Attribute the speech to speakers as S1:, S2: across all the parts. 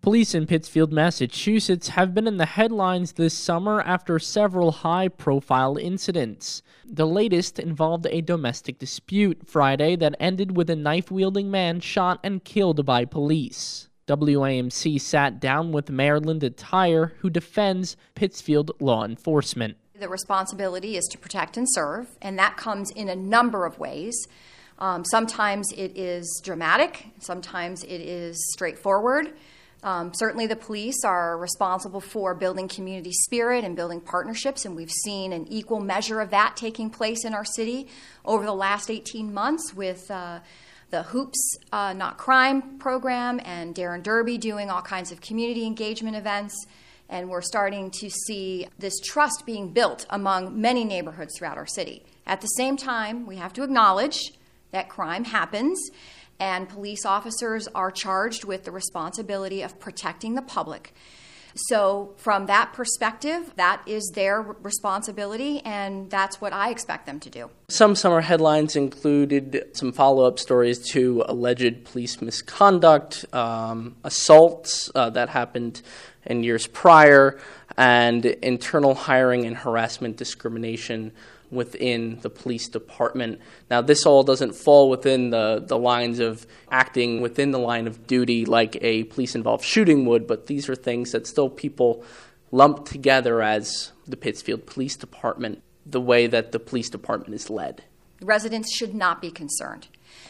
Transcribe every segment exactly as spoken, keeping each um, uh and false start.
S1: Police in Pittsfield, Massachusetts have been in the headlines this summer after several high-profile incidents. The latest involved a domestic dispute Friday that ended with a knife-wielding man shot and killed by police. W A M C sat down with Mayor Linda Tyer, who defends Pittsfield law enforcement.
S2: The responsibility is to protect and serve, and that comes in a number of ways. Um, sometimes it is dramatic, sometimes it is straightforward. Um, certainly the police are responsible for building community spirit and building partnerships, and we've seen an equal measure of that taking place in our city over the last eighteen months with uh, the Hoops uh, Not Crime program and Darren Derby doing all kinds of community engagement events. And we're starting to see this trust being built among many neighborhoods throughout our city. At the same time, we have to acknowledge that crime happens, and police officers are charged with the responsibility of protecting the public. So from that perspective, that is their responsibility, and that's what I expect them to do.
S1: Some summer headlines included some follow-up stories to alleged police misconduct, um, assaults uh, that happened in years prior, and internal hiring and harassment discrimination within the police department. Now, this all doesn't fall within the, the lines of acting within the line of duty like a police-involved shooting would, but these are things that still people lump together as the Pittsfield Police Department, the way that the police department is led.
S2: Residents should not be concerned.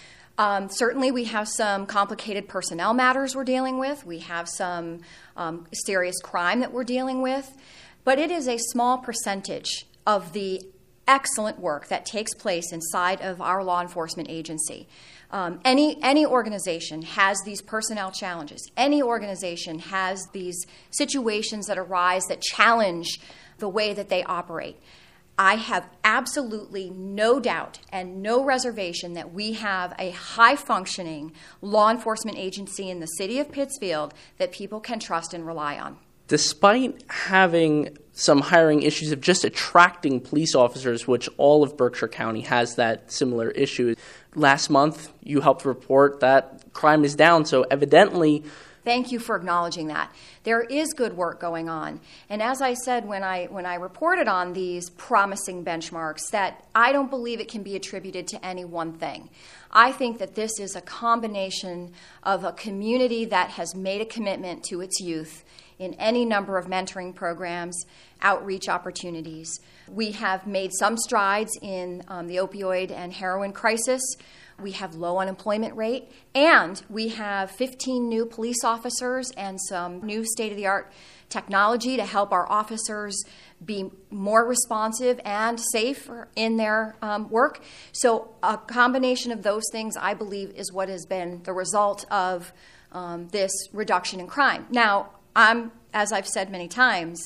S2: Um, certainly, we have some complicated personnel matters we're dealing with. We have some um, serious crime that we're dealing with. But it is a small percentage of the excellent work that takes place inside of our law enforcement agency. Um, any, any organization has these personnel challenges. Any organization has these situations that arise that challenge the way that they operate. I have absolutely no doubt and no reservation that we have a high-functioning law enforcement agency in the city of Pittsfield that people can trust and rely on.
S1: Despite having some hiring issues of just attracting police officers, which all of Berkshire County has that similar issue, last month you helped report that crime is down, so evidently...
S2: Thank you for acknowledging that. There is good work going on. And as I said when I when I reported on these promising benchmarks, that I don't believe it can be attributed to any one thing. I think that this is a combination of a community that has made a commitment to its youth in any number of mentoring programs, outreach opportunities. We have made some strides in um, the opioid and heroin crisis. We have low unemployment rate, and we have fifteen new police officers and some new state-of-the-art technology to help our officers be more responsive and safe in their um, work. So a combination of those things, I believe, is what has been the result of um, this reduction in crime. Now, I'm, as I've said many times,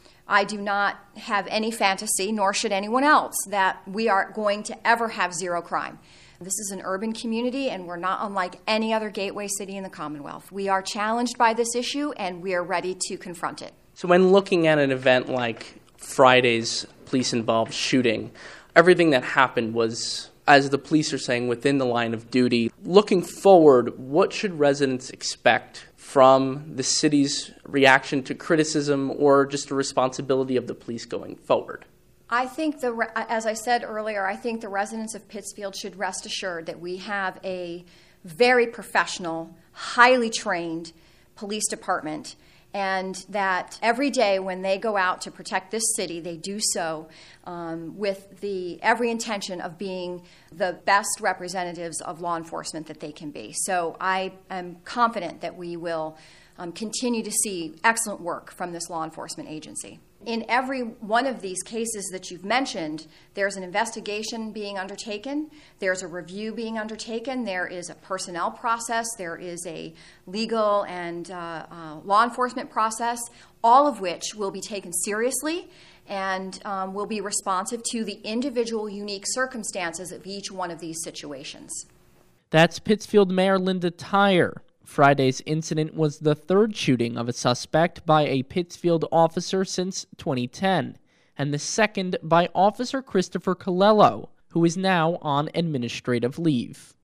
S2: I do not have any fantasy, nor should anyone else, that we are going to ever have zero crime. This is an urban community, and we're not unlike any other gateway city in the Commonwealth. We are challenged by this issue, and we are ready to confront it.
S1: So when looking at an event like Friday's police-involved shooting, everything that happened was, as the police are saying, within the line of duty. Looking forward, what should residents expect from the city's reaction to criticism or just the responsibility of the police going forward?
S2: I think, the, as I said earlier, I think the residents of Pittsfield should rest assured that we have a very professional, highly trained police department, and that every day when they go out to protect this city, they do so um, with the every intention of being the best representatives of law enforcement that they can be. So I am confident that we will um, continue to see excellent work from this law enforcement agency. In every one of these cases that you've mentioned, there's an investigation being undertaken, there's a review being undertaken, there is a personnel process, there is a legal and uh, uh, law enforcement process, all of which will be taken seriously and um, will be responsive to the individual unique circumstances of each one of these situations.
S1: That's Pittsfield Mayor Linda Tyer. Friday's incident was the third shooting of a suspect by a Pittsfield officer since twenty ten, and the second by Officer Christopher Colello, who is now on administrative leave.